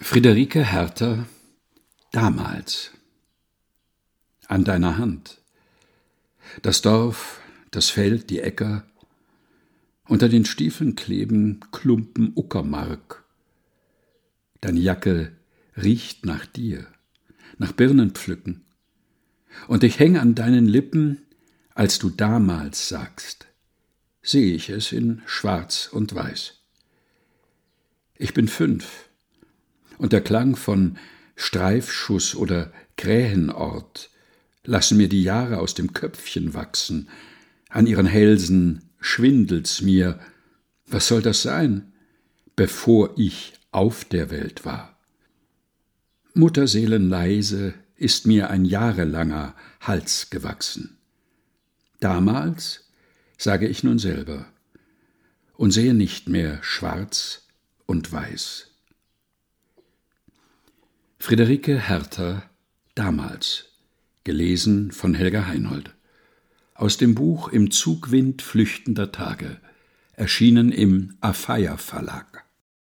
Friederike Hertha, damals. An deiner Hand. Das Dorf, das Feld, die Äcker. Unter den Stiefeln kleben Klumpen Uckermark. Deine Jacke riecht nach dir, nach Birnenpflücken. Und ich häng an deinen Lippen, als du damals sagst, sehe ich es in Schwarz und Weiß. Ich bin 5, und der Klang von Streifschuss oder Krähenort lassen mir die Jahre aus dem Köpfchen wachsen. An ihren Hälsen schwindelt's mir. Was soll das sein, bevor ich auf der Welt war? Mutterseelenleise ist mir ein jahrelanger Hals gewachsen. Damals sage ich nun selber und sehe nicht mehr schwarz und weiß. Friederike Hertha, damals, gelesen von Helga Heinold. Aus dem Buch Im Zugwind flüchtender Tage, erschienen im Afeier Verlag.